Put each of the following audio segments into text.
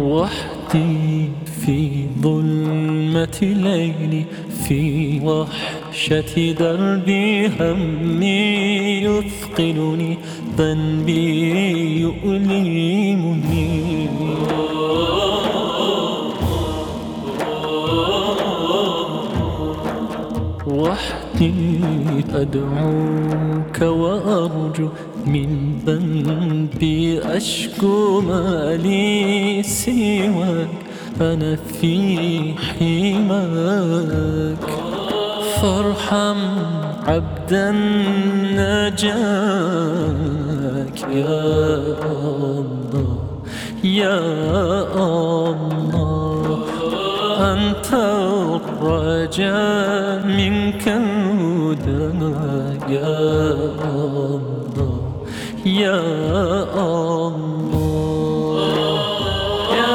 وحدي في ظلمة ليلي، في وحشة دربي، همي يثقلني، ذنبي يؤلمني. وحدي أدعوك وأرجو، من ذنبي أشكو، ما لي سواك، أنا في حماك. فارحم عبدا نجاك يا الله يا الله، أنت الرجاء، منك الهدى يا الله يا الله يا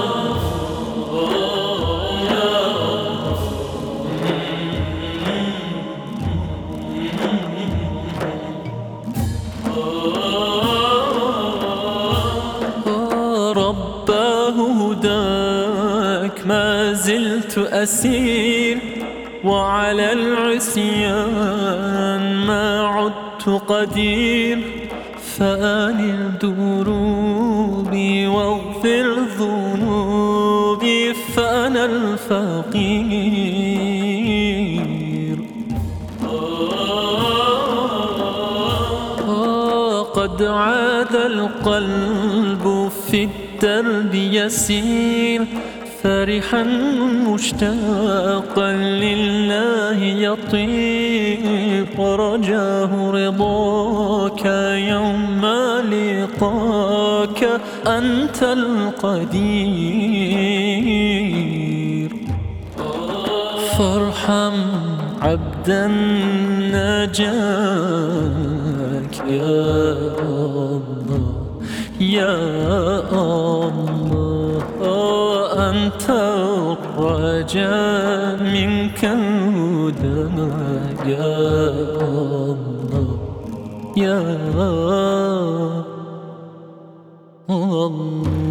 رباه هداك، ما زلت أسير، وعلى العصيان ما عدت قدير. فأنل دروبي واغفر ذنوبي، فأنا الفقير. قد عاد القلب في الدرب يسير، فرحا مشتاقا لله يطير، ورجاه رضاك يوم لقاك، أنت القدير. فارحم عبدا نجاك يا الله يا الله، أنت الرجاء، منك الهدى يا الله يا الله.